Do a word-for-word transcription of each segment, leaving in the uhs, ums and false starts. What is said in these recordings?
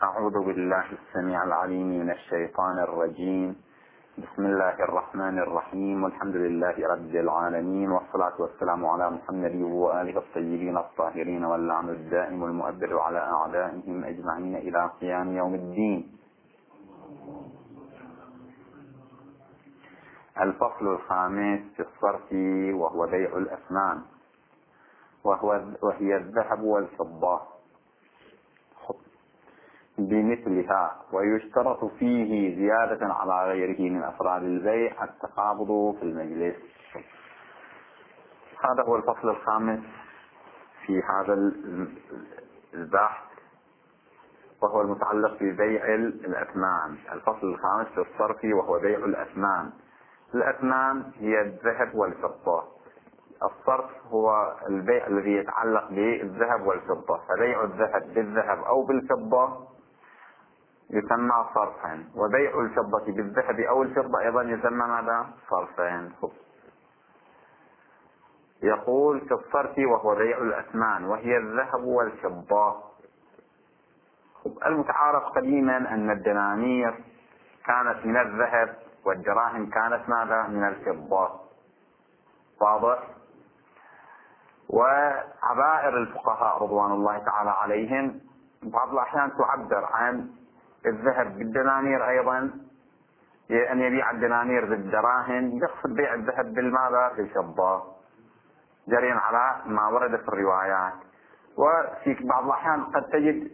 أعوذ بالله السميع العليم من الشيطان الرجيم. بسم الله الرحمن الرحيم، والحمد لله رب العالمين، والصلاة والسلام على محمد وآله الطيبين الطاهرين، واللعن الدائم المؤبد على أعدائهم أجمعين إلى قيام يوم الدين. الفصل الخامس في الصرف، وهو بيع الأثمان، وهو وهي الذهب والفضة بمثلها، ويشترط فيه زيادة على غيره من أفراد البيع التقابض في المجلس. هذا هو الفصل الخامس في هذا البحث، وهو المتعلق ببيع الأثمان. الفصل الخامس في الصرف، وهو بيع الأثمان. الأثمان هي الذهب والفضة. الصرف هو البيع الذي يتعلق بالذهب والفضة، فبيع الذهب بالذهب أو بالفضة يسمى صرفا، وبيع الفضة بالذهب أو الفضة أيضا يسمى ماذا؟ صرفا. يقول في الصرف وهو بيع الأثمان، وهي الذهب والفضة. المتعارف قديما أن الدنانير كانت من الذهب، والدراهم كانت ماذا؟ من الفضة. واضح؟ وعبائر الفقهاء رضوان الله تعالى عليهم بعض الأحيان تعبر عن الذهب بالدنانير أيضا، أن يبيع الدنانير بالدراهم، يقصد بيع الذهب بالماذا؟ بالفضة، جريا على ما ورد في الروايات. وفي بعض الأحيان قد تجد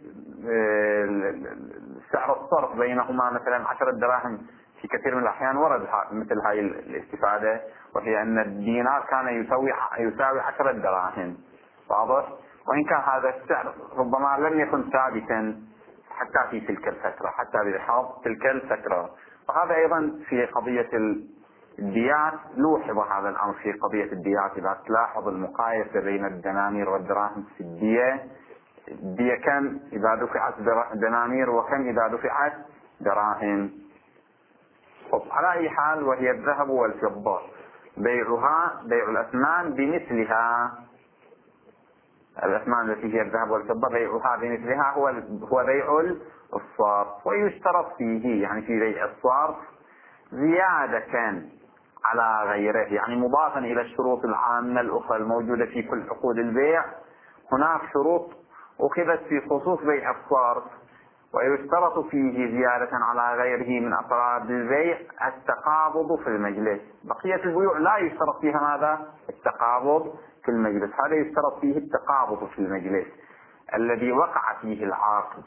سعر الصرف بينهما مثلا عشرة دراهم، في كثير من الأحيان ورد مثل هاي الاستفادة، وهي أن الدينار كان يساوي يساوي عشرة دراهم. واضح؟ وإن كان هذا السعر ربما لم يكن ثابتا حتى في تلك الفترة، حتى بحاض تلك الفترة. وهذا أيضا في قضية الديات، لوحظ هذا الأمر في قضية الديات. إذا تلاحظ المقايسة بين الدنانير والدراهم في الدية، الدية كم إذا دفعت دنانير وكم إذا دفعت دراهم. على أي حال، وهي الذهب والفضة بيعها بيع الأثمان بمثلها. الأثمان التي هي الذهب والفضة بيعها بمثلها هو هو بيع الصرف. ويشترط فيه، يعني في بيع الصرف، زيادة على غيره، يعني مضافا إلى الشروط العامة الأخرى الموجودة في كل عقود البيع. هناك شروط أخذت في خصوص بيع الصرف، ويشترط فيه زيادة على غيره من أفراد البيع التقابض في المجلس. بقية البيوع لا يشترط فيها ماذا؟ التقابض في المجلس. هذا يشترط فيه التقابض في المجلس الذي وقع فيه العقد.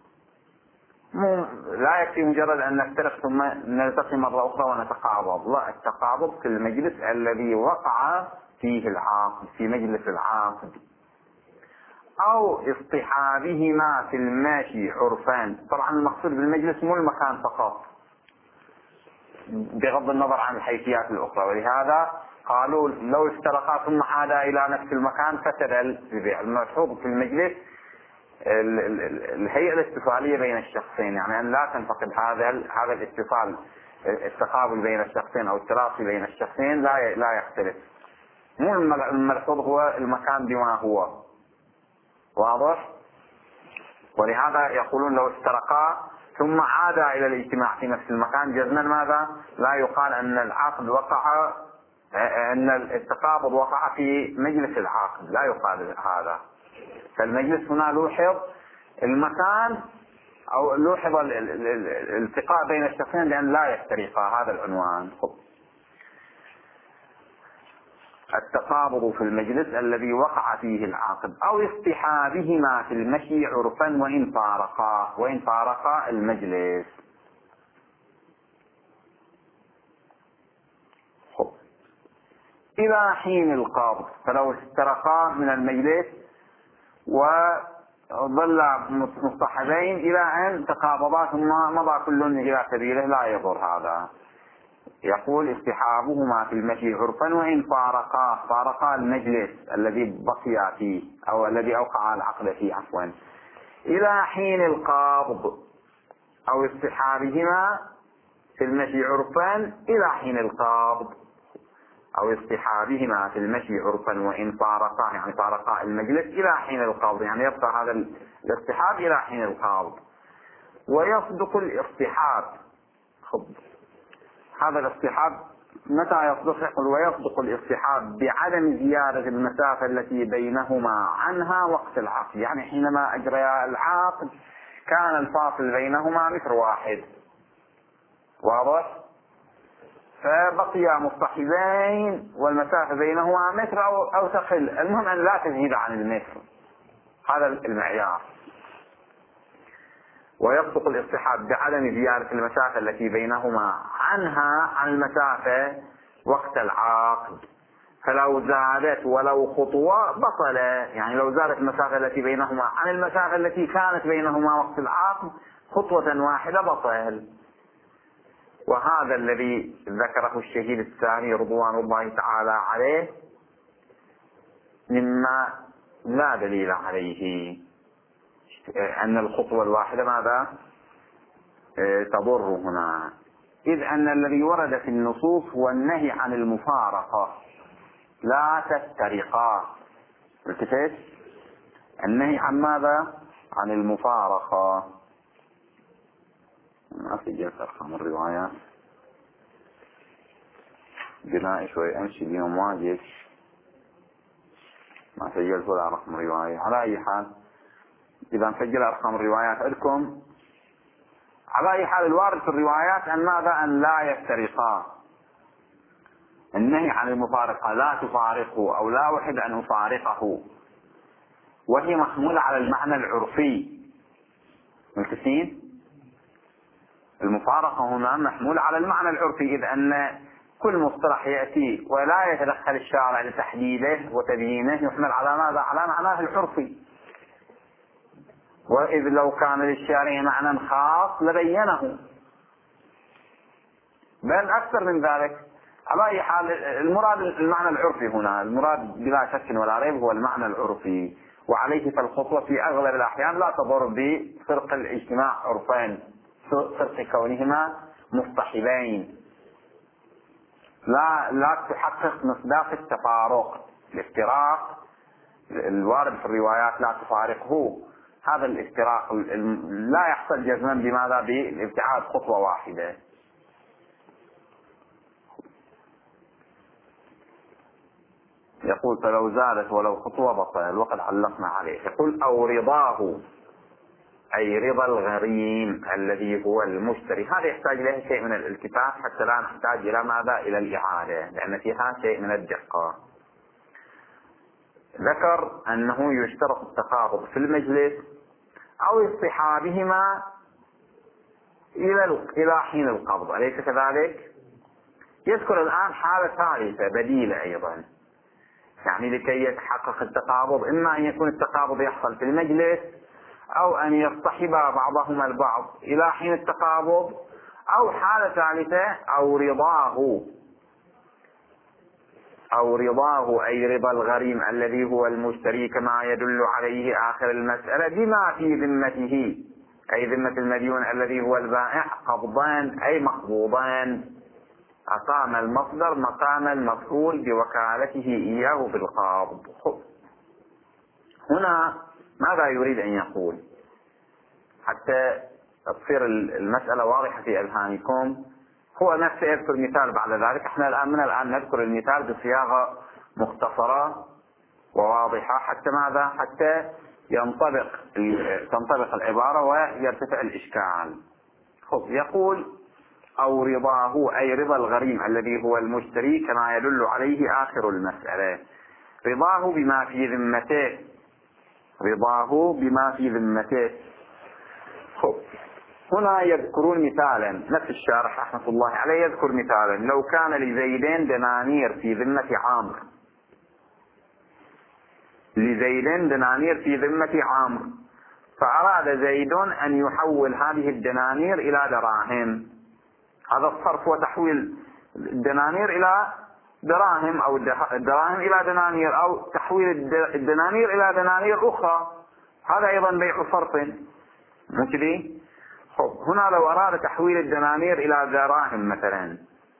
لا يكفي مجرد أن نفترق ثم نلتقي مرة أخرى ونتقابض، لا، التقابض في المجلس الذي وقع فيه العقد، في مجلس العقد. أو اصطحابهما في الماشي عرفان. طبعا المقصود بالمجلس مو المكان فقط، بغض النظر عن الحيثيات الأخرى، ولهذا قالوا لو اشتركا ثم عادا إلى نفس المكان فسد البيع. المقصود في المجلس الهيئة الاتصالية بين الشخصين، يعني أن لا تنفقد هذا هذا الاتصال، التقابل بين الشخصين أو التراصي بين الشخصين لا لا يختلف. مو المقصود هو المكان بما هو. واضح؟ ولهذا يقولون لو اشتركا ثم عادا إلى الاجتماع في نفس المكان جزما ماذا؟ لا يقال أن العقد وقع، أن التقابض وقع في مجلس العقد، لا يقال هذا. فالمجلس هنا لوحظ المكان، أو لوحظ الالتقاء بين الشخصين لأن لا يفترقا، هذا العنوان. التقابض في المجلس الذي وقع فيه العقد. أو اصطحابهما في المشي عرفا وإن فارقا وإن فارقا المجلس. إلى حين القبض، فلو استرقا من المجلس وظل مصطحبين إلى أن تقابضا ثم مضى كل إلى سبيله لا يضر هذا. يقول اصطحابهما في المشي عرفا وإن فارقا، فارقا المجلس الذي بقي فيه أو الذي أوقع العقد فيه عفوا، إلى حين القبض. أو اصطحابهما في المشي عرفا إلى حين القبض، أو اصطحابهما في المشي عرفا وإن فارقا، يعني فارقا المجلس إلى حين القبض، يعني يبقى هذا الاصطحاب إلى حين القبض. ويصدق الاصطحاب. خب هذا الاصطحاب متى يصدق؟ يقول ويصدق الاصطحاب بعدم زيادة المسافة التي بينهما عنها وقت العقد. يعني حينما أجريا العقد كان الفاصل بينهما متر واحد، واضح؟ فبقيا مصطحبين والمسافة بينهما متر أو, أو تقل، المهم أن لا تزيد عن المتر، هذا المعيار. ويصدق الاصطحاب بعدم زيادة المسافة التي بينهما عنها عن المسافة وقت العقد، فلو زادت ولو خطوة بطل. يعني لو زادت المسافة التي بينهما عن المسافة التي كانت بينهما وقت العقد خطوة واحدة بطل. وهذا الذي ذكره الشهيد الثاني رضوان الله تعالى عليه مما لا دليل عليه، أن الخطوة الواحدة ماذا تضر هنا، إذ أن الذي ورد في النصوص هو النهي عن المفارقة، لا تفترقا. التفت، النهي عن ماذا؟ عن المفارقة. ما في جلسة أرقام الروايات، بناء شوي أمشي اليوم واجد، ما سجلت ولا رقم الرواية. على أي حال إذا نسجل أرقام الروايات عندكم، على أي حال الوارد في الروايات أن ماذا؟ أن لا يفترقا. النهي عن المفارقة، لا تفارقه أو لا أحب أن أفارقه، وهي محمولة على المعنى العرفي. ملتفين؟ المفارقة هنا محمولة على المعنى العرفي، إذ أن كل مصطلح يأتي ولا يتدخل الشارع لتحديده وتبيينه يحمل على ماذا؟ على معناه العرفي. وإذ لو كان للشارع معنى خاص لبينه، بل أكثر من ذلك. على أي حال المراد المعنى العرفي هنا، المراد بلا شك ولا ريب هو المعنى العرفي، وعليه فالخطوة في أغلب الأحيان لا تضر بفرق الاجتماع عرفين، فرق كونهما مصطحبين، لا لا تحقق مصداق التفارق. الافتراق الوارد في الروايات لا تفارقه، هذا الافتراق لا يحصل جزما بماذا؟ بابتعاد خطوة واحدة. يقول فلو زادت ولو خطوة بطل، وقد علقنا عليه. يقول أو رضاه، أي رضا الغريم الذي هو المشتري. هذا يحتاج إليه شيء من الالتفات حتى لا نحتاج إلى ماذا؟ إلى الإعادة، لأن فيها شيء من الدقة. ذكر أنه يشترط التقابض في المجلس أو اصطحابهما إلى إلى حين القبض، أليس كذلك؟ يذكر الآن حالة ثالثة بديلة أيضا، يعني لكي يتحقق التقابض إما أن يكون التقابض يحصل في المجلس، أو أن يصطحب بعضهما البعض إلى حين التقابض، أو حالة ثالثة أو رضاه، أو رضاه أي رضا الغريم الذي هو المشتري كما يدل عليه آخر المسألة بما في ذمته، أي ذمة المديون الذي هو البائع، قبضان أي مقبوضان، أقام المصدر مقام المفعول بوكالته إياه في القبض. هنا ماذا يريد أن يقول حتى تصير المسألة واضحة في أذهانكم؟ هو نفسه يذكر مثال بعد ذلك. احنا الآن من الآن نذكر المثال بصياغة مختصرة وواضحة حتى ماذا؟ حتى ينطبق تنطبق العبارة ويرتفع الإشكال. خب يقول أو رضاه أي رضا الغريم الذي هو المشتري كما يدل عليه آخر المسألة. رضاه بما في ذمته، رضاه بما في ذمته. خب هنا يذكرون مثالا، نفس الشارح رحمة الله عليه يذكر مثالا: لو كان لزيدين دنانير في ذمة عامر، لزيدين دنانير في ذمة عامر، فأراد زيد أن يحول هذه الدنانير إلى دراهم. هذا الصرف وتحويل الدنانير إلى دراهم، أو الدراهم إلى دنانير، أو تحويل الدنانير إلى دنانير أخرى، هذا أيضا بيع صرف. ماشي؟ خب هنا لو أراد تحويل الدنانير إلى دراهم مثلا،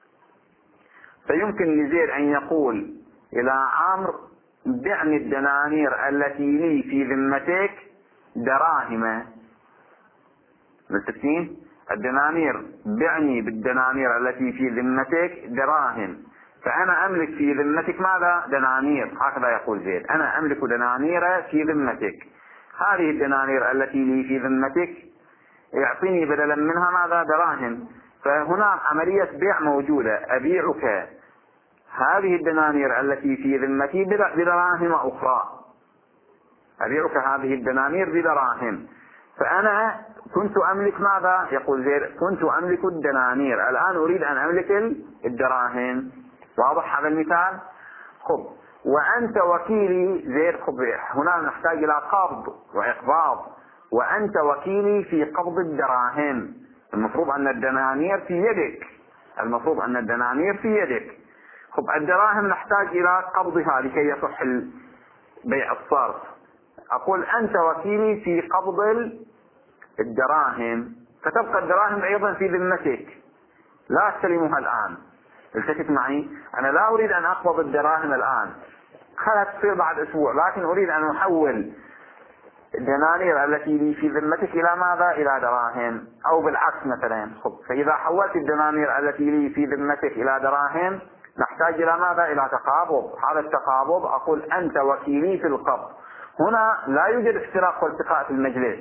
فيمكن لزيد أن يقول إلى عمرو: بعني الدنانير التي لي في ذمتك دراهم. متفقين؟ الدنانير بعني بالدنانير التي في ذمتك دراهم، فأنا أملك في ذمتك ماذا؟ دنانير، هكذا يقول زيد، أنا أملك دنانير في ذمتك، هذه الدنانير التي لي في ذمتك يعطيني بدلا منها ماذا؟ دراهم. فهنا عملية بيع موجودة، أبيعك هذه الدنانير التي في ذمتي بدراهم أخرى، أبيعك هذه الدنانير بدراهم. فأنا كنت أملك ماذا؟ يقول زيد كنت أملك الدنانير، الآن أريد أن أملك الدراهم. واضح هذا المثال؟ خب، وأنت وكيلي زيد. خب، هنا نحتاج إلى قبض وإقباض، وأنت وكيلي في قبض الدراهم. المفروض أن الدنانير في يدك، المفروض أن الدنانير في يدك. خب، الدراهم نحتاج إلى قبضها لكي يصح بيع الصرف. أقول أنت وكيلي في قبض الدراهم، فتبقى الدراهم أيضا في ذمتك، لا أستلمها الآن. التفت معي، أنا لا أريد أن أقبض الدراهم الآن، خلت تصير بعد أسبوع، لكن أريد أن أحول الدنانير التي لي في ذمتك إلى ماذا؟ إلى دراهم، أو بالعكس مثلا. خب، فإذا حولت الدنانير التي لي في ذمتك إلى دراهم نحتاج إلى ماذا؟ إلى تقابض. هذا التقابض أقول أنت وكيلي في القبض. هنا لا يوجد افتراق والتقاء في المجلس،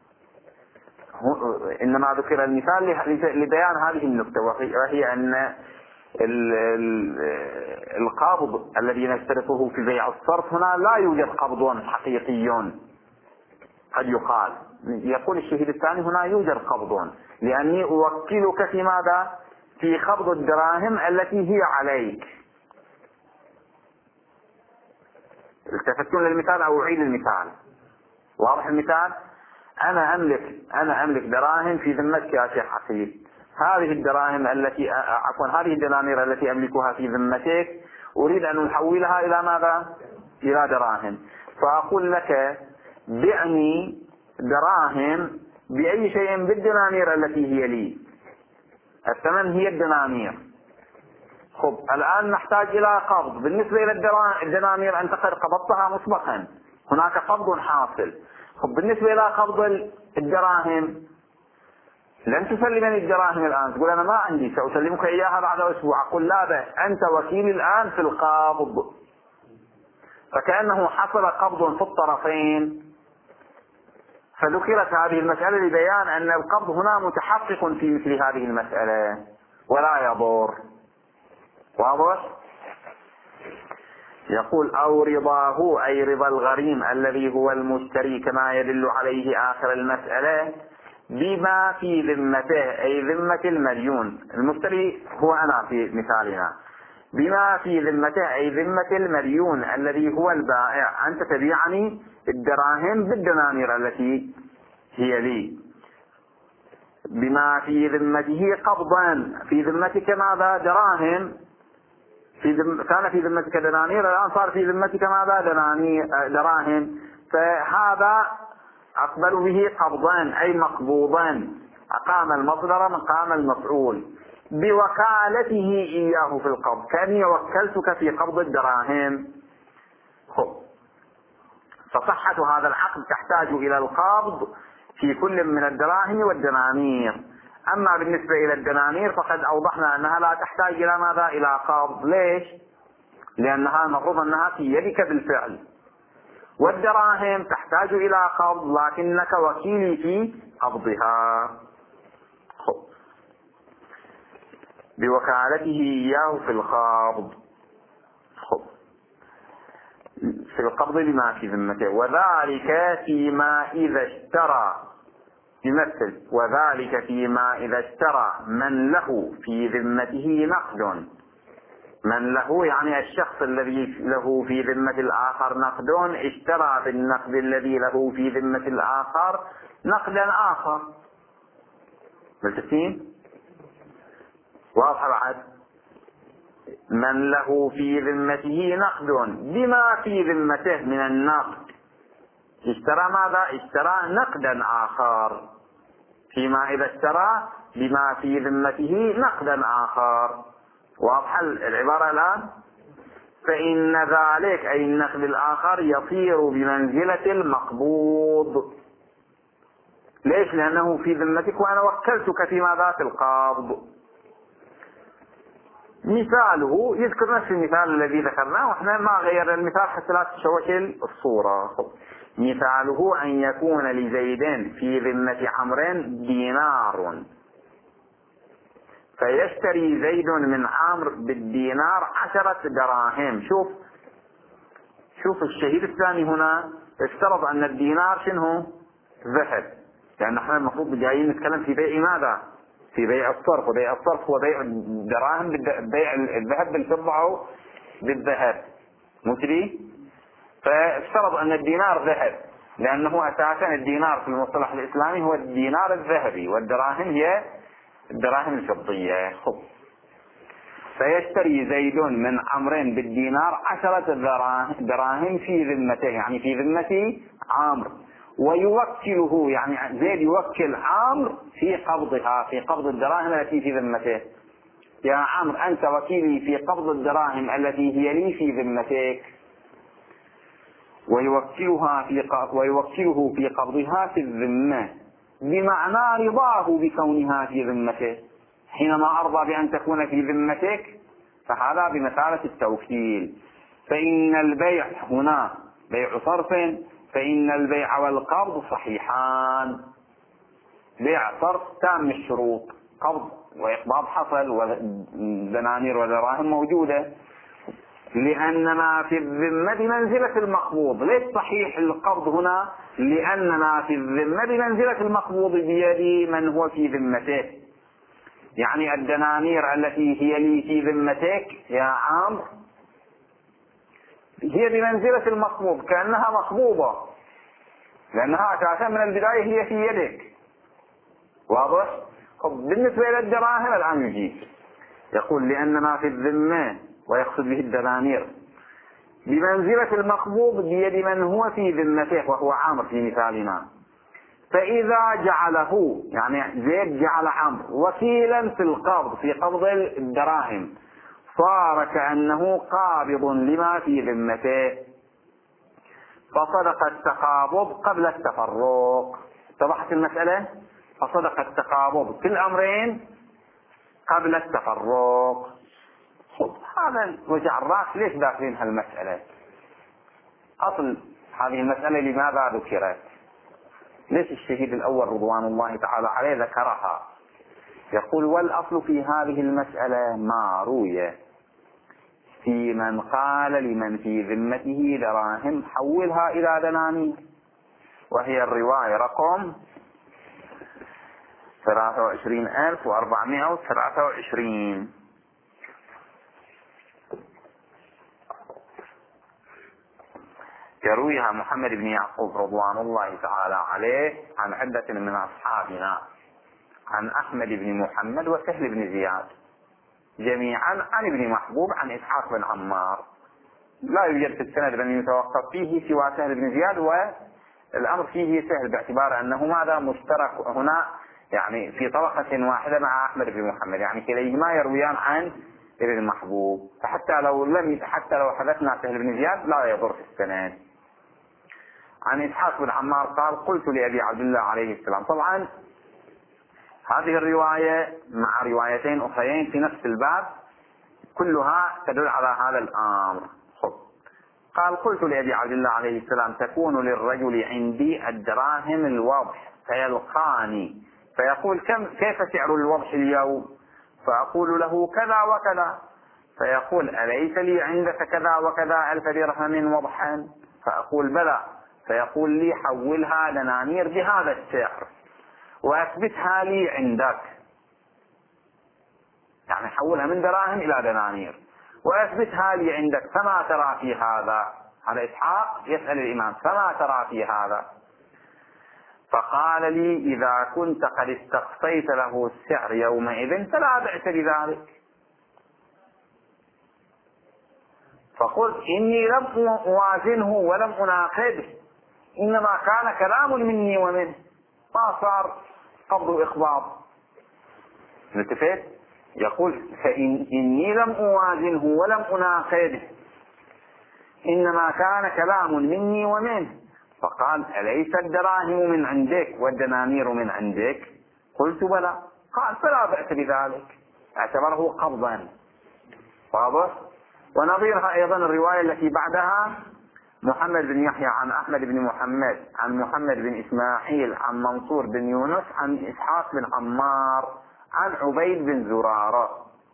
إنما ذكر المثال لبيان هذه النقطة، وهي أن القبض الذي نشترطه في بيع الصرف هنا لا يوجد قبض حقيقي. قد يقال، يقول الشهيد الثاني هنا يوجد قبض، لأني أوكلك في ماذا؟ في قبض الدراهم التي هي عليك. التفتون للمثال أو أعيد المثال؟ واضح المثال؟ أنا أملك أنا أملك دراهم في ذمتك يا شيخ عقيل، هذه الدراهم التي عفوا هذه الدنانير التي أملكها في ذمتك أريد أن أحولها إلى ماذا؟ إلى دراهم. فأقول لك بعني دراهم بأي شيء بالدنانير التي هي لي، الثمن هي الدنانير. خب، الآن نحتاج إلى قبض. بالنسبة إلى الدنانير أنت قد قبضتها مسبقا، هناك قبض حاصل. خب، بالنسبة إلى قبض الدراهم لن تسلمني الدراهم الآن، تقول أنا ما عندي، سأسلمك إياها بعد أسبوع. أقول لا بأس، أنت وكيل الآن في القبض. فكأنه حصل قبض في الطرفين، فذكرت هذه المسألة لبيان أن القبض هنا متحقق في مثل هذه المسألة ولا يضر. واضح؟ يقول أو رضاه، أي رضا الغريم الذي هو المشتري كما يدل عليه آخر المسألة، بما في ذمته، أي ذمة المديون. المشتري هو أنا في مثالنا، بما في ذمته أي ذمة المديون الذي هو البائع. أنت تبيعني الدراهم بالدنانير التي هي لي، بما في ذمته قبضا، في ذمتك ماذا؟ دراهم، في ذم... كان في ذمتك دنانير، الآن صار في ذمتك ماذا؟ دنانير دراهم، فهذا أقبل به قبضا أي مقبوضا، أقام المصدر مقام المفعول، بوكالته إياه في القبض، كأني وكلتك في قبض الدراهم. خب، فصحة هذا العقد تحتاج إلى القبض في كل من الدراهم والدنانير. أما بالنسبة إلى الدنانير فقد أوضحنا أنها لا تحتاج إلى ماذا؟ إلى قبض. ليش؟ لأنها المفروض أنها في يدك بالفعل. والدراهم تحتاج إلى قبض لكنك وكيلي في قبضها. خب، بوكالته إياه في القبض. خب، في القبض بما في ذمته، وذلك فيما إذا اشترى، يمثل وذلك فيما إذا اشترى من له في ذمته نقد. من له يعني الشخص الذي له في ذمة الآخر نقد اشترى بالنقد الذي له في ذمة الآخر نقدا آخر. ملتفين؟ واضح بعد؟ من له في ذمته نقد بما في ذمته من النقد، اشترى ماذا؟ اشترى نقدا آخر، فيما إذا اشترى بما في ذمته نقدا آخر. واضح العبارة الآن؟ فإن ذلك أي النقد الآخر يصير بمنزلة المقبوض، ليش؟ لأنه في ذمتك وأنا وكلتك في ماذا؟ في القبض. مثاله يذكر نفس المثال الذي ذكرناه، واحنا ما غير المثال حتى لا تشوش الصورة. مثاله أن يكون لزيد في ذمة عمرو دينار، فيشتري زيد من عمرو بالدينار عشرة دراهم. شوف شوف الشهيد الثاني هنا افترض أن الدينار شنو؟ ذهب، لأن احنا المفروض جايين نتكلم في بيع ماذا؟ في بيع الصرف، وبيع الصرف هو بيع الدراهم بيع الذهب بالفضة أو بالذهب، مو كذي؟ فافترض أن الدينار ذهب، لأنه أساسا الدينار في المصطلح الإسلامي هو الدينار الذهبي، والدراهم هي الدراهم الفضية. خب. فيشتري زيد من عمرو بالدينار عشرة دراهم في ذمته، يعني في ذمة عمرو، ويوكله، يعني زيد يوكل عمرو في قبضها، في قبض الدراهم التي في ذمته. يا عمرو أنت وكيلي في قبض الدراهم التي هي لي في ذمتك، ويوكلها في ويوكله في قبضها في الذمة، بمعنى رضاه بكونها في ذمته. حينما أرضى بأن تكون في ذمتك فهذا بمثابة التوكيل. فإن البيع هنا بيع صرف، فإن البيع والقبض صحيحان. بيع صرف تام الشروط، قبض وإقباض حصل، ودنانير ودراهم موجودة، لأن ما في الذمة بمنزلة المقبوض. ليش صحيح القبض هنا؟ لأن ما في الذمة بمنزلة المقبوض بيد من هو في ذمته. يعني الدنانير التي هي لي في ذمتك يا عمرو هي بمنزلة المقبوض، كأنها مقبوضة، لأنها أساسا من البداية هي في يدك. واضح؟ بالنسبة إلى الدراهم الآن يجيب يقول لأن ما في الذمة، ويقصد به الدنانير، بمنزلة المقبوض بيد من هو في ذمته وهو عمرو في مثالنا. فإذا جعله، يعني زيد جعل عمرو وكيلا في القبض، في قبض الدراهم، صار كأنه قابض لما في ذمته، فصدق التقابض قبل التفرق. اتضحت المسألة؟ فصدق التقابض في الأمرين قبل التفرق. هذا وجع الراس. ليش داخلين هالمسألة؟ أصل هذه المسألة لماذا ذكرت؟ ليش الشهيد الأول رضوان الله تعالى عليه ذكرها؟ يقول والأصل في هذه المسألة ما روي في من قال لمن في ذمته دراهم حولها إلى دنانير، وهي الرواية رقم ثلاثة وعشرين ألف وأربعمائة وثلاثة وعشرين. يرويها محمد بن يعقوب رضوان الله تعالى عليه عن عدة من أصحابنا، عن أحمد بن محمد وسهل بن زياد، جميعا عن ابن محبوب عن إسحاق بن عمار. لا يوجد في السند من يتوقف فيه سوى سهل بن زياد، والأمر فيه سهل باعتبار أنه ماذا مشترك هنا، يعني في طبقة واحدة مع أحمد بن محمد، يعني كليهما يرويان عن ابن محبوب، فحتى لو لم حتى لو حدثنا سهل بن زياد لا يضر في السند. عن إسحاق بن عمار قال قلت لأبي عبد الله عليه السلام. طبعا هذه الرواية مع روايتين أخرين في نفس الباب كلها تدل على هذا الأمر. قال قلت لأبي عبد الله عليه السلام تكون للرجل عندي الدراهم الوضح، فيلقاني فيقول كم كيف سعر الوضح اليوم؟ فأقول له كذا وكذا، فيقول أليس لي عندك كذا وكذا ألف درهم وضحا؟ فأقول بلى، فيقول لي حولها دنانير بهذا السعر وأثبتها لي عندك، يعني حولها من دراهم إلى دنانير وأثبتها لي عندك، فما ترى في هذا؟ هذا إسحاق يسأل الإمام فما ترى في هذا؟ فقال لي إذا كنت قد استقصيت له السعر يومئذ فلا بأس بذلك. فقلت إني لم أوازنه ولم أناقده، إنما كان كلام مني ومنه، ما صار قبض وإخبار. نتفق؟ يقول فإن إني لم أوازنه ولم أناقده، إنما كان كلام مني ومنه. فقال أليس الدراهم من عندك والدنانير من عندك؟ قلت بلى. قال فلا بأس بذلك، اعتبره قبضا. واضح؟ ونظيرها أيضا الرواية التي بعدها: محمد بن يحيى عن أحمد بن محمد عن محمد بن إسماعيل عن منصور بن يونس عن إسحاق بن عمار عن عبيد بن زرارة: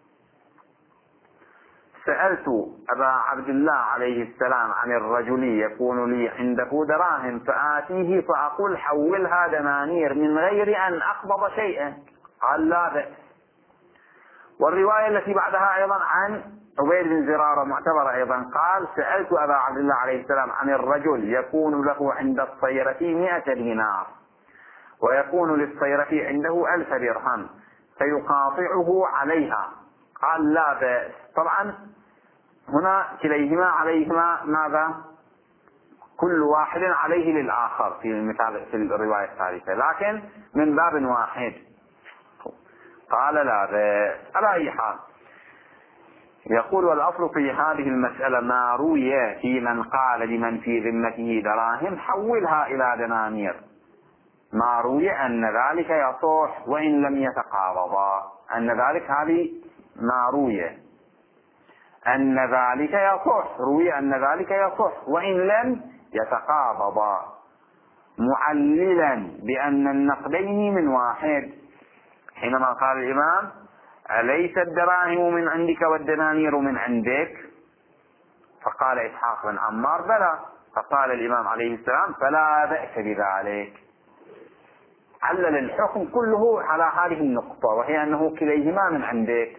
سألت أبا عبد الله عليه السلام عن الرجل يكون لي عنده دراهم فآتيه فأقول حولها دنانير من غير أن أقبض شيئا. قال لا بأس. والرواية التي بعدها أيضا عن عبيد بن زرارة معتبرة أيضا. قال: سألت أبا عبد الله عليه السلام عن الرجل يكون له عند الصيرة مئة دينار ويكون للصيرة عنده ألف درهم فيقاطعه عليها. قال لا بأس. طبعا هنا كليهما عليهما ماذا؟ كل واحد عليه للآخر في المثال في الرواية الثالثة، لكن من باب واحد. قال لا بأس. على أي حال، يقول: والأصل في هذه المسألة ما روي في من قال لمن في ذمته دراهم حولها إلى دنانير، ما روي أن ذلك يصح وإن لم يتقابضا، أن ذلك هذه ما روي أن ذلك يصح، روي أن ذلك يصح وإن لم يتقابضا، معللا بأن النقدين من واحد. حينما قال الإمام: أليس الدراهم من عندك والدنانير من عندك؟ فقال إسحاق بن عمار: بلى. فقال الإمام عليه السلام: فلا بأس بذلك. علل الحكم كله على هذه النقطة، وهي أنه كليهما من عندك،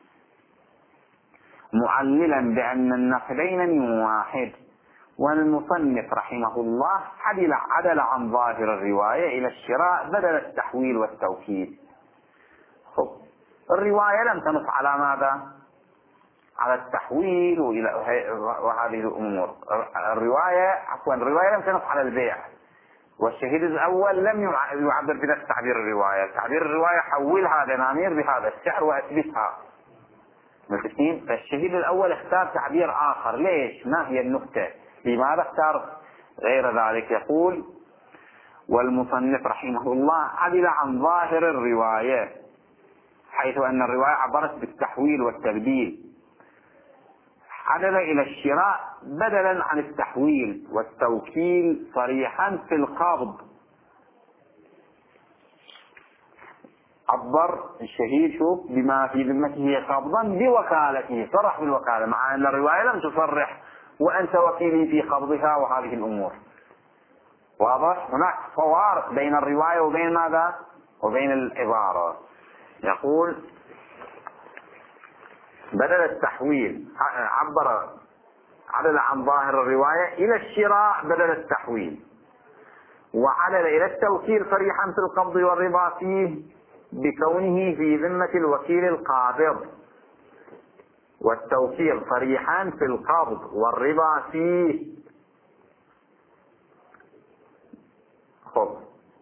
معللا بأن النقدين من واحد. والمصنف رحمه الله عدل, عدل عن ظاهر الرواية إلى الشراء بدل التحويل والتوكيل. خب. الرواية لم تنص على ماذا؟ على التحويل وهذه الأمور. الرواية عفوا الرواية لم تنص على البيع، والشهيد الأول لم يعبر بنفس تعبير الرواية. تعبير الرواية: حولها دنانير بهذا السعر وأثبتها. متفقين؟ فالشهيد الأول اختار تعبير آخر. ليش؟ ما هي النقطة؟ لماذا اختار غير ذلك؟ يقول: والمصنف رحمه الله عدل عن ظاهر الرواية، حيث أن الرواية عبرت بالتحويل والتبديل، عدل إلى الشراء بدلا عن التحويل والتوكيل صريحا في القبض. عبر الشهيد شوف بما في ذمته قبضا بوكالته، صرح بالوكالة، مع أن الرواية لم تصرح وأنت وكيلي في قبضها وهذه الأمور. واضح؟ هناك فوارق بين الرواية وبين ماذا؟ وبين العبارة. يقول: بدل التحويل عبر عدل عن ظاهر الرواية إلى الشراء بدل التحويل، وعدل إلى التوكيل صريحا في القبض والربا فيه بكونه في ذمة الوكيل القابض، والتوكيل صريحا في القبض والربا فيه. خب.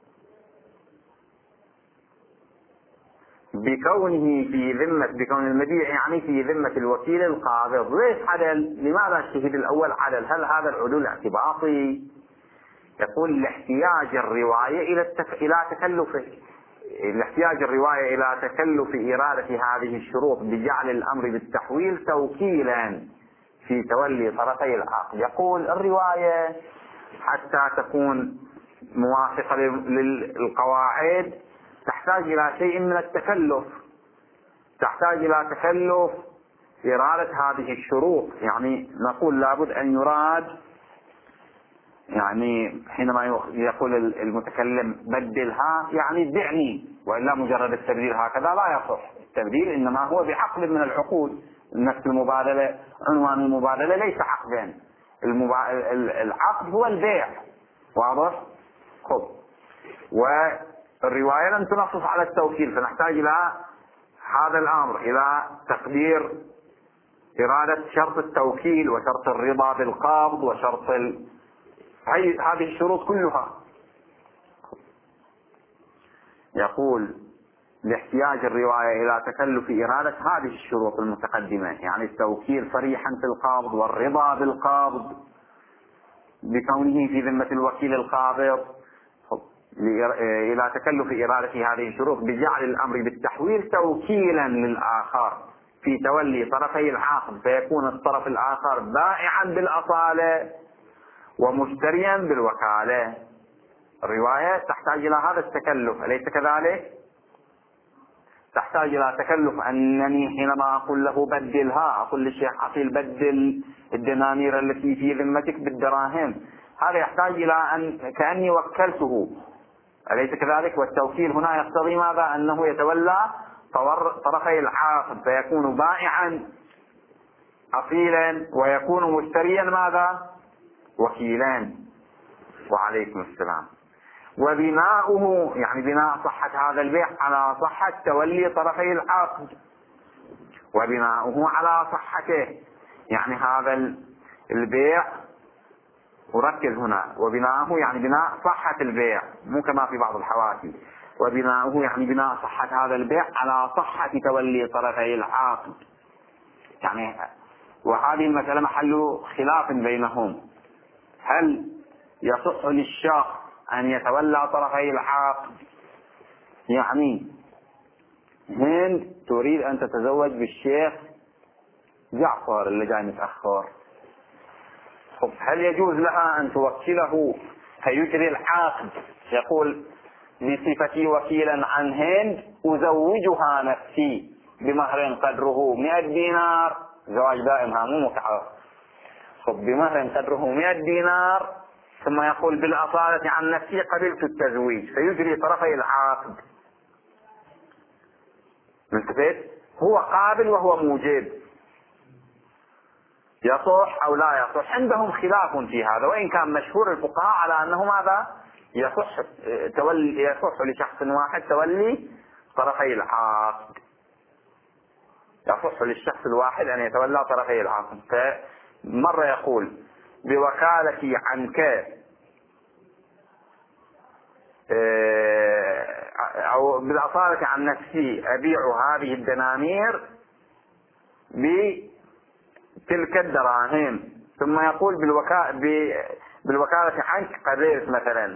بكونه في ذمة، بكون المبيع يعني في ذمة الوكيل القابض. ليش عدل؟ لماذا الشهيد الأول عدل؟ هل هذا العدول اعتباطي؟ يقول: لاحتياج الرواية إلى التك... إلى تكلف لاحتياج الرواية إلى تكلف إرادة هذه الشروط بجعل الأمر بالتحويل توكيلا في تولي طرفي العقد. يقول: الرواية حتى تكون موافقة للقواعد تحتاج إلى شيء من التكلف، تحتاج إلى تكلف إرادة هذه الشروط. يعني نقول لابد أن يراد، يعني حينما يقول المتكلم بدلها يعني بعني، وإلا مجرد التبديل هكذا لا يصح. التبديل إنما هو بعقد من العقود. نفس المبادلة، عنوان المبادلة ليس عقدا، المبا... العقد هو البيع. واضح؟ خب. والرواية لم تنصص على التوكيل، فنحتاج إلى هذا الأمر، إلى تقدير إرادة شرط التوكيل وشرط الرضا بالقبض وشرط ال... هذه الشروط كلها. يقول: لاحتياج الرواية إلى تكلف إرادة هذه الشروط المتقدمة، يعني التوكيل صريحا في القبض والرضا بالقبض بكونه في ذمة الوكيل القابض إلى تكلف إرادة هذه الشروط بجعل الأمر بالتحويل توكيلا للآخر في تولي طرفي العقد، فيكون الطرف الآخر بائعا بالأصالة ومشتريا بالوكالة. الرواية تحتاج إلى هذا التكلف، أليس كذلك؟ تحتاج إلى تكلف أنني حينما أقول له بدلها، أقول للشيخ عقيل بدل الدنانير التي في ذمتك بالدراهم، هذا يحتاج إلى أن كأني وكلته، أليس كذلك؟ والتوكيل هنا يقتضي ماذا؟ أنه يتولى طرفي العقد، فيكون بائعا أصيلا ويكون مشتريا ماذا؟ وكيلا. وعليكم السلام. وبناؤه يعني بناء صحة هذا البيع على صحة تولي طرفي العقد، وبناؤه على صحته يعني هذا البيع، وركز هنا، وبناؤه يعني بناء صحة البيع، مو كما في بعض الحواشي، وبناؤه يعني بناء صحة هذا البيع على صحة تولي طرفي العقد. يعني وهذه المسألة محل خلاف بينهم، هل يصح للشخص أن يتولى طرفي العقد؟ يعني هند تريد أن تتزوج بالشيخ جعفر اللي جاي متأخر، طب هل يجوز لها أن توكله فيجري العقد، يقول بصفتي وكيلا عن هند أزوجها نفسي بمهر قدره مئة دينار، زواج دائم ها مو متعارف، طب بمهر قدره مئة دينار، ثم يقول بالأصالة عن نفسي قبلت التزويج، فيجري طرفي العقد. انتبهت؟ هو قابل وهو موجب، يصح أو لا يصح؟ عندهم خلاف في هذا، وإن كان مشهور الفقهاء على أنه ماذا؟ يصح تولي، يصح لشخص واحد تولي طرفي العقد، يصح للشخص الواحد أن يتولى طرفي العقد. فمرة يقول بوكالتي عنك أو بالأصالة عن نفسي أبيع هذه الدنانير بتلك الدراهم، ثم يقول بالوكالة عنك قبلت مثلا.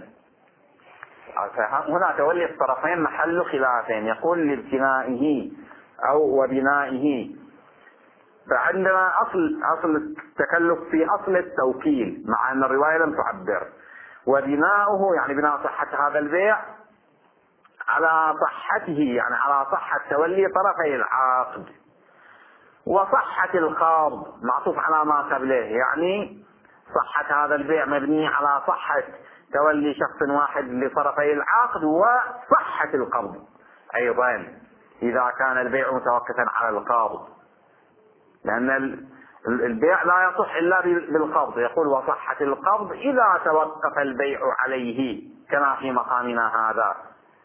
هنا تولي الطرفين محل خلافين، يقول لابتنائه أو وبنائه. فعندنا أصل أصل التكلف في أصل التوكيل، مع أن الرواية لم تعبر. وبناؤه يعني بناء صحة هذا البيع على صحته يعني على صحة تولي طرفي العقد. وصحة القبض معطوف على ما قبله، يعني صحة هذا البيع مبني على صحة تولي شخص واحد لطرفي العقد، وصحة القبض أيضا إذا كان البيع متوقفا على القبض، لأن البيع لا يصح إلا بالقبض. يقول وصحة القبض إذا توقف البيع عليه كما في مقامنا هذا.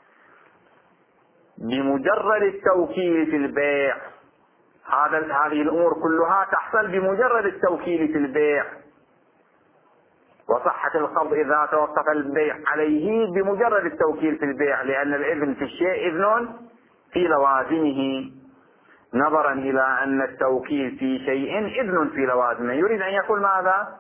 بمجرد التوكيل في البيع، هذا هذه الأمور كلها تحصل بمجرد التوكيل في البيع. وصحة القبض إذا توقف البيع عليه بمجرد التوكيل في البيع، لأن الإذن في الشيء إذن في لوازمه، نظرا إلى أن التوكيل في شيء إذن في لوازمه. يريد أن يقول ماذا؟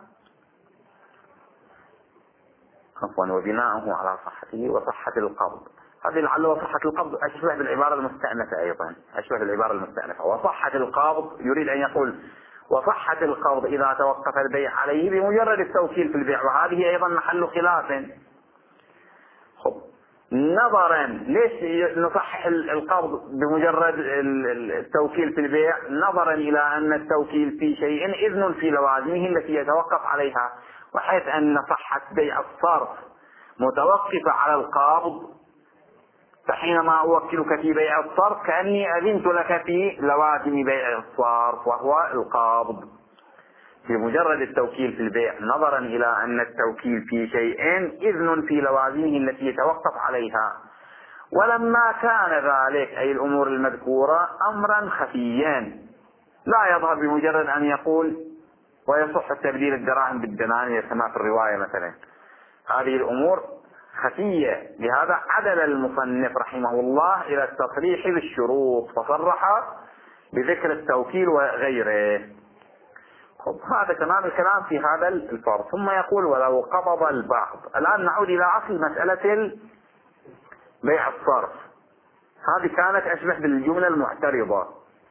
عفوا وبناؤه على صحته وصحة القبض، هذه لعله وصحة القبض أشبه بالعبارة المستأنفة، أيضا أشبه بالعبارة المستأنفة. وصحة القبض يريد أن يقول وصحة القبض إذا توقف البيع عليه بمجرد التوكيل في البيع، وهذه أيضا محل خلاف. خب نظرا ليش نصحح القبض بمجرد التوكيل في البيع؟ نظرا إلى أن التوكيل في شيء إذن في لوازمه التي يتوقف عليها، وحيث أن صحة بيع الصرف متوقفة على القبض، فحينما أوكلك في بيع الصرف كأني أذنت لك في لوازم بيع الصرف وهو القبض بمجرد التوكيل في البيع، نظرا إلى أن التوكيل في شيء إذن في لوازمه التي يتوقف عليها. ولما كان ذلك أي الأمور المذكورة أمرا خفيا لا يظهر بمجرد أن يقول ويصح تبديل الدراهم بالدنانير كما في الرواية مثلا، هذه الأمور خفية، لهذا عدل المصنف رحمه الله إلى التصريح بالشروط، فصرح بذكر التوكيل وغيره. هذا تمام الكلام في هذا الفرض. ثم يقول ولو قبض البعض. الآن نعود إلى أصل مسألة بيع الصرف. هذه كانت أشبه بالجملة المعترضة.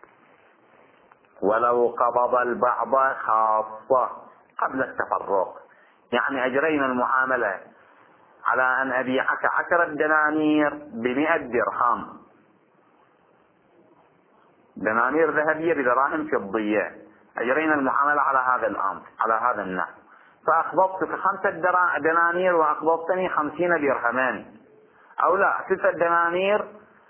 ولو قبض البعض خاصة قبل التفرق، يعني أجرينا المعاملة على أن أبيعك عشرة دنانير بمئة درهم، دنانير ذهبية بدراهم فضية، أجرينا المعاملة على هذا الأمر على هذا النحو، فأقبضتك خمسة دنانير وأقبضتني خمسين درهما، أو لا ستة دنانير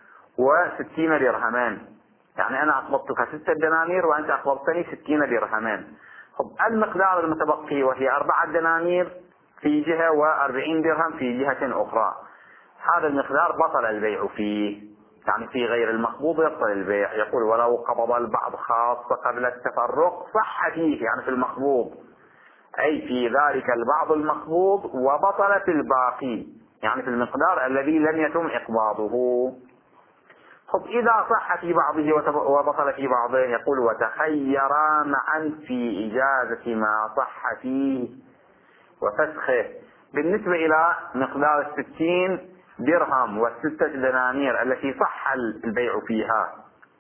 وستين درهما، يعني أنا أقبضتك ستة دنانير وأنت أقبضتني ستين درهما. المقدار المتبقي وهي أربعة دنانير في جهة وأربعين درهم في جهة أخرى، هذا المقدار بطل البيع فيه، يعني في غير المقبوض يبطل البيع. يقول ولو قبض البعض خاصة قبل التفرق صح فيه، يعني في المقبوض، أي في ذلك البعض المقبوض، وبطل في الباقي، يعني في المقدار الذي لم يتم إقباضه. خب إذا صح في بعضه وبطل في بعضه، يقول وتخيرا معا في إجازة ما صح فيه وفسخه. بالنسبة إلى مقدار الستين درهم والستة دنانير التي صح البيع فيها،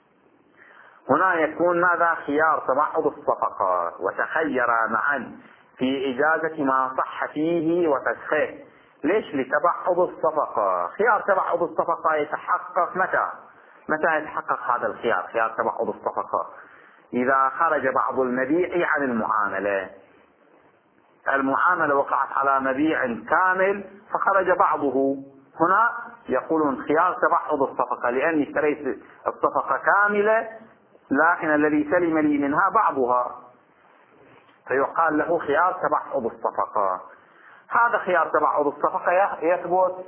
هنا يكون ماذا؟ خيار تبعض الصفقة. وتخيرا معا في إجازة ما صح فيه وفسخه. ليش؟ لتبعض الصفقة. خيار تبعض الصفقة يتحقق متى؟ متى يتحقق هذا الخيار؟ خيار تبعض الصفقة إذا خرج بعض المبيع عن المعاملة. المعاملة وقعت على مبيع كامل فخرج بعضه، هنا يقولون خيار تبعض الصفقة، لأني اشتريت الصفقة كاملة لكن الذي سلم لي منها بعضها، فيقال له خيار تبعض الصفقة. هذا خيار تبعض الصفقة يثبت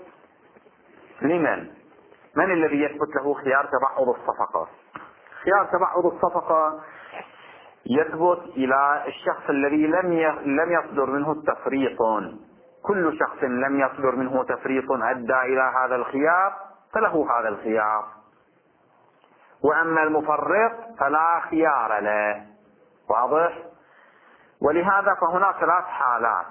لمن؟ من الذي يثبت له خيار تبعض الصفقة؟ خيار تبعض الصفقة يثبت إلى الشخص الذي لم لم يصدر منه تفريط. كل شخص لم يصدر منه تفريط أدى إلى هذا الخيار فله هذا الخيار، وأما المفرط فلا خيار له. واضح؟ ولهذا فهناك ثلاث حالات.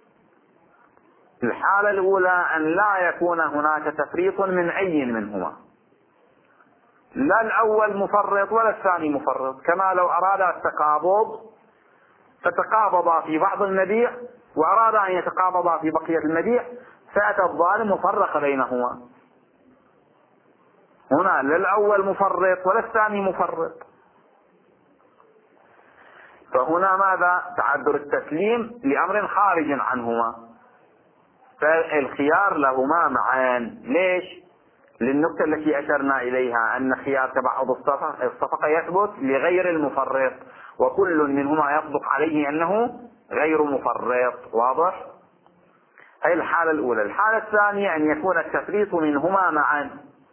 الحالة الأولى أن لا يكون هناك تفريط من أي منهما، لا الأول مفرط ولا الثاني مفرط، كما لو أراد التقابض فتقابضا في بعض المبيع وأراد أن يتقابضا في بقية المبيع، فأتى الظالم وفرق بينهما. هنا لا الأول مفرط ولا الثاني مفرط، فهنا ماذا؟ تعذر التسليم لأمر خارج عنهما، فالخيار لهما معا. ليش؟ للنقطة التي أشرنا إليها أن خيار تبعض الصفقة يثبت لغير المفرط، وكل منهما يصدق عليه أنه غير مفرط. واضح؟ هذه الحالة الأولى. الحالة الثانية أن يكون التفريط منهما معا،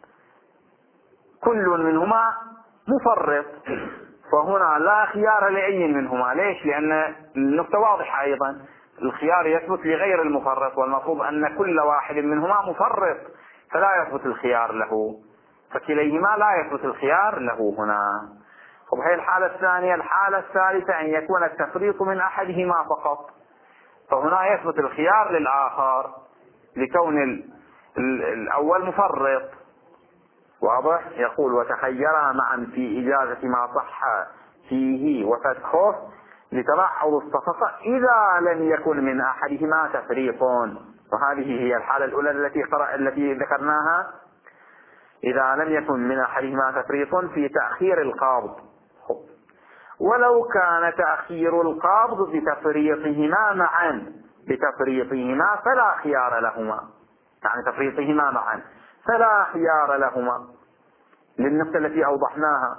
كل منهما مفرط، فهنا لا خيار لأي منهما. ليش؟ لأن النقطة واضحة أيضا، الخيار يثبت لغير المفرط، والمفروض أن كل واحد منهما مفرط فلا يثبت الخيار له، فكليهما لا يثبت الخيار له هنا. وهي الحالة الثانية. الحالة الثالثة أن يكون التفريط من أحدهما فقط، فهنا يثبت الخيار للآخر لكون الأول مفرط. واضح؟ يقول وتخيرا معا في إجازة ما صح فيه وفسخه لتبعض الصفقة إذا لم يكن من أحدهما تفريط. وهذه هي الحالة الأولى التي قرأ التي ذكرناها، إذا لم يكن من أحدهما تفريط في تأخير القبض. ولو كان تأخير القبض بتفريطهما معا بتفريطهما فلا خيار لهما، يعني تفريطهما معا فلا خيار لهما للنقطة التي أوضحناها.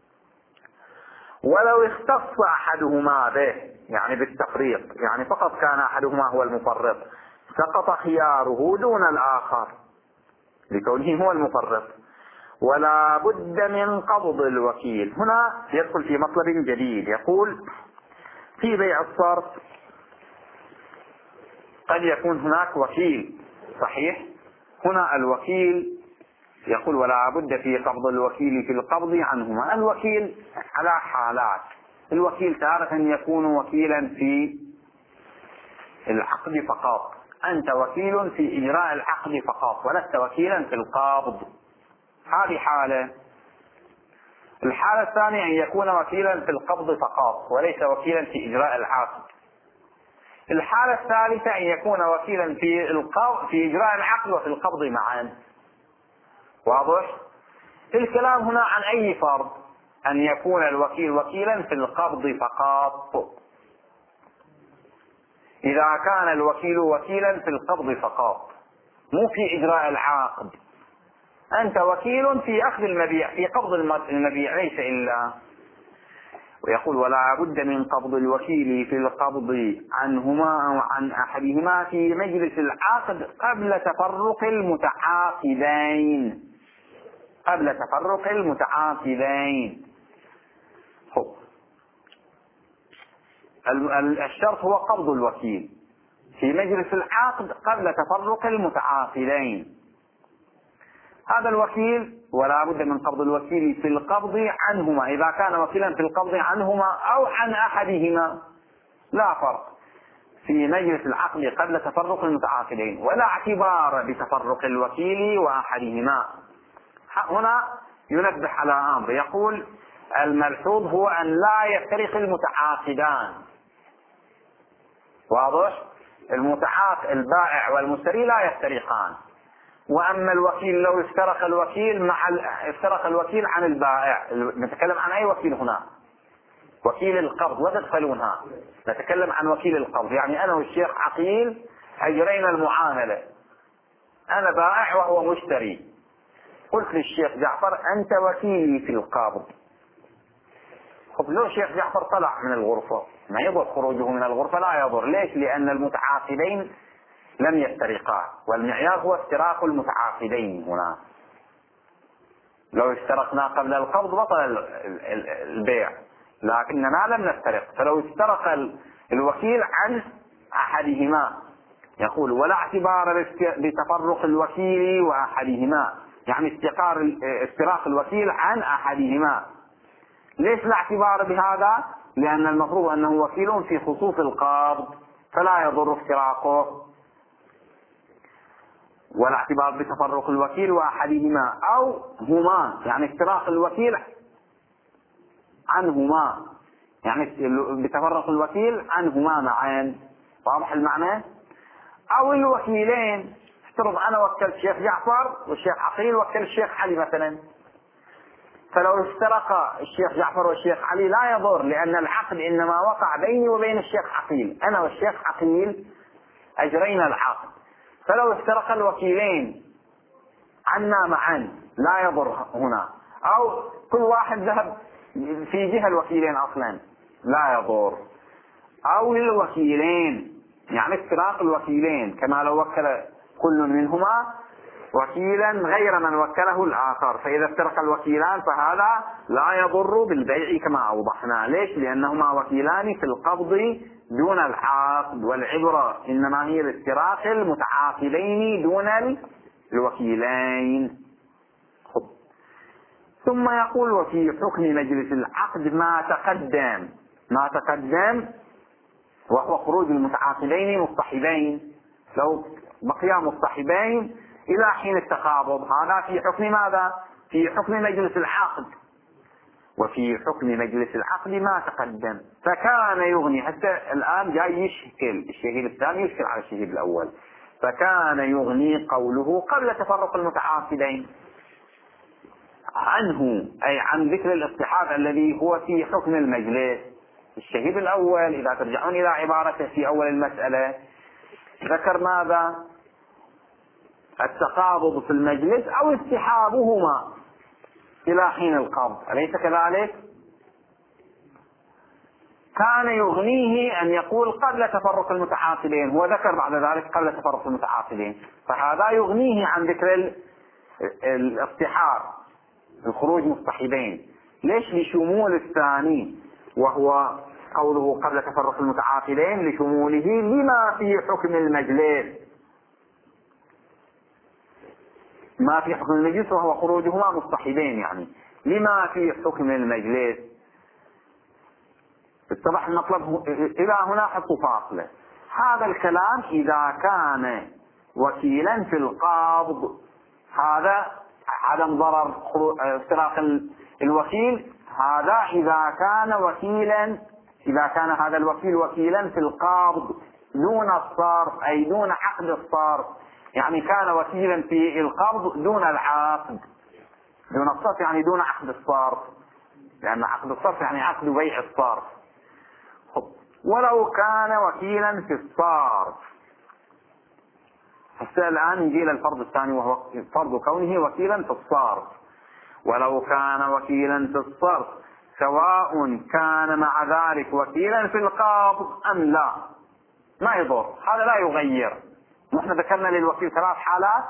ولو اختص أحدهما به، يعني بالتفريط، يعني فقط كان أحدهما هو المفرط، سقط خياره دون الآخر لكونه هو المفرط. ولا بد من قبض الوكيل. هنا يدخل في مطلب جديد، يقول في بيع الصرف قد يكون هناك وكيل، صحيح؟ هنا الوكيل يقول ولا بد في قبض الوكيل في القبض عنهما. الوكيل على حالات، الوكيل تارة يكون وكيلا في العقد فقط، أنت وكيل في إجراء العقد فقط ولست وكيلا في القبض، هذه حالة. الحالة الثانية أن يكون وكيلا في القبض فقط وليس وكيلا في إجراء العقد. الحالة الثالثة أن يكون وكيلا في القبض في إجراء العقد وفي القبض معا. واضح؟ الكلام هنا عن أي فرض؟ أن يكون الوكيل وكيلا في القبض فقط. إذا كان الوكيل وكيلا في القبض فقط مو في إجراء العقد، أنت وكيل في أخذ المبيع في قبض المبيع ليس إلا. ويقول ولا بد من قبض الوكيل في القبض عنهما أو عن أحدهما في مجلس العقد قبل تفرق المتعاقدين قبل تفرق المتعاقدين. الشرط هو قبض الوكيل في مجلس العقد قبل تفرق المتعاقدين. هذا الوكيل ولا بد من قبض الوكيل في القبض عنهما، إذا كان وكيلا في القبض عنهما أو عن أحدهما لا فرق، في مجلس العقد قبل تفرق المتعاقدين، ولا اعتبار بتفرق الوكيل وأحدهما. هنا ينبه على أمر، يقول الملحوظ هو أن لا يفترق المتعاقدان. واضح؟ المتعاقد البائع والمشتري لا يفترقان. وأما الوكيل لو افترق الوكيل مع افترق الوكيل عن البائع، نتكلم عن أي وكيل هنا؟ وكيل القبض، وتدخلونها نتكلم عن وكيل القبض، يعني أنا والشيخ عقيل أجرينا المعاملة، أنا بائع وهو مشتري، قلت للشيخ جعفر أنت وكيلي في القبض. طب لو الشيخ جعفر طلع من الغرفة ما يضر خروجه من الغرفة؟ لا يضر. ليش؟ لأن المتعاقدين لم يفترقا، والمعيار هو افتراق المتعاقدين. هنا لو افترقنا قبل القبض بطل البيع، لكننا لم نفترق. فلو افترق الوكيل عن أحدهما، يقول ولا اعتبار بتفرق الوكيل وأحدهما، يعني استقار افتراق الوكيل عن أحدهما. ليش لا اعتبار بهذا؟ لأن المفروض أنه وكيل في خصوص القبض فلا يضر افتراقه. ولا اعتبار بتفرق الوكيل وأحدهما أو هما، يعني افتراق الوكيل عنهما، يعني بتفرق الوكيل عنهما معا. واضح المعنى؟ أو الوكيلين، افترض أنا وكلت الشيخ جعفر والشيخ عقيل وكل الشيخ علي مثلا، فلو افترق الشيخ جعفر والشيخ علي لا يضر، لأن العقد إنما وقع بيني وبين الشيخ عقيل، أنا والشيخ عقيل أجرينا العقد. فلو افترق الوكيلين عنا معا لا يضر هنا، أو كل واحد ذهب في جهة الوكيلين أصلا لا يضر. أو الوكيلين، يعني افتراق الوكيلين، كما لو وكل كل منهما وكيلا غير من وكله الآخر، فإذا افترق الوكيلان فهذا لا يضر بالبيع كما أوضحنا. ليش؟ لأنهما وكيلان في القبض دون العقد، والعبرة إنما هي بافتراق المتعاقدين دون الوكيلين. ثم يقول وفي حكم مجلس العقد ما تقدم ما تقدم وهو خروج المتعاقدين مصطحبين، لو بقيا مصطحبين إلى حين التقابض، هذا في حكم ماذا؟ في حكم مجلس العقد. وفي حكم مجلس العقد ما تقدم، فكان يغني، حتى الآن جاي يشكل الشهيد الثاني يشكل على الشهيد الأول، فكان يغني قوله قبل تفرق المتعاقدين عنه، أي عن ذكر الاصطحاب الذي هو في حكم المجلس. الشهيد الأول إذا ترجعون إلى عبارته في أول المسألة ذكر ماذا؟ التقابض في المجلس أو اصطحابهما إلى حين القبض، أليس كذلك؟ كان يغنيه أن يقول قبل تفرق المتعاقدين، هو ذكر بعد ذلك قبل تفرق المتعاقدين، فهذا يغنيه عن ذكر الاصطحاب الخروج مصطحبين. ليش؟ لشمول الثاني وهو قوله قبل تفرق المتعاقدين، لشموله لما في حكم المجلس، ما في حكم المجلس وهو خروجهما مصطحبين، يعني لما في حكم المجلس. اتضح المطلب؟ إلى هنا حطوا فاصلة. هذا الكلام إذا كان وكيلا في القبض، هذا عدم ضرر افتراق الوكيل، هذا إذا كان وكيلا، إذا كان هذا الوكيل وكيلا في القبض دون الصرف، أي دون عقد الصرف، يعني كان وكيلا في القبض دون العقد، دون الصرف يعني دون عقد الصرف، لأن عقد الصرف يعني عقد بيع الصرف. ولو كان وكيلا في الصرف، حتى الآن يجي الفرض الثاني وهو فرض كونه وكيلا في الصرف. ولو كان وكيلا في الصرف سواء كان مع ذلك وكيلا في القبض أم لا، ما يضر، هذا لا يغير. نحن ذكرنا للوكيل ثلاث حالات،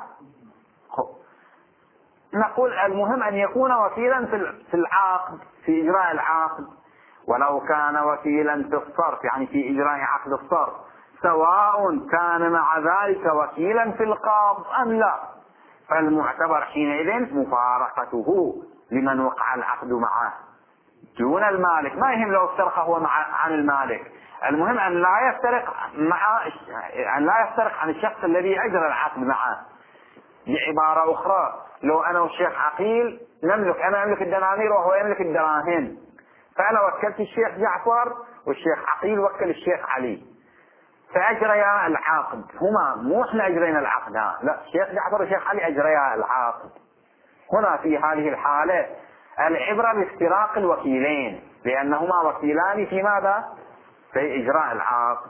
نقول المهم أن يكون وكيلا في العقد، في إجراء العقد. ولو كان وكيلا في الصرف يعني في إجراء عقد الصرف سواء كان مع ذلك وكيلا في القبض أم لا، فالمعتبر حينئذ مفارقته لمن وقع العقد معه دون المالك. ما يهم لو افترق هو مع عن المالك، المهم أن لا يفترق مع أن لا يفترق عن الشخص الذي أجرى العقد معه. بعبارة أخرى، لو أنا والشيخ عقيل نملك، أنا أملك الدنانير وهو يملك الدراهم، فأنا وكلت الشيخ جعفر والشيخ عقيل وكل الشيخ علي، فأجريا العقد هما، مو احنا أجرينا العقد، لا، الشيخ جعفر والشيخ علي أجريا العقد. هنا في هذه الحالة العبرة بافتراق الوكيلين، لأنهما وكيلان في ماذا؟ في إجراء العقد.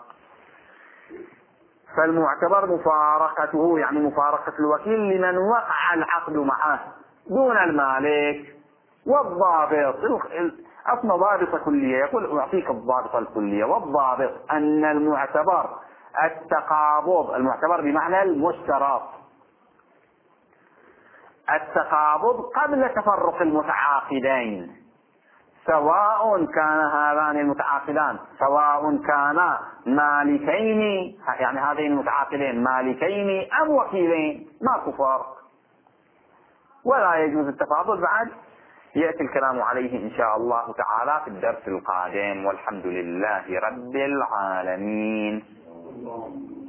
فالمعتبر مفارقته يعني مفارقة الوكيل لمن وقع العقد معه دون المالك. والضابط أصلا ضابطة كلية، يقول أعطيك الضابطة الكلية. والضابط أن المعتبر التقابض، المعتبر بمعنى المشترط، التقابض قبل تفرق المتعاقدين، سواء كان هذان المتعاقدان سواء كانا مالكين، يعني هذين المتعاقدين مالكين أم وكيلين، ماكو فرق، ولا يجوز التفاضل. بعد يأتي الكلام عليه إن شاء الله تعالى في الدرس القادم، والحمد لله رب العالمين.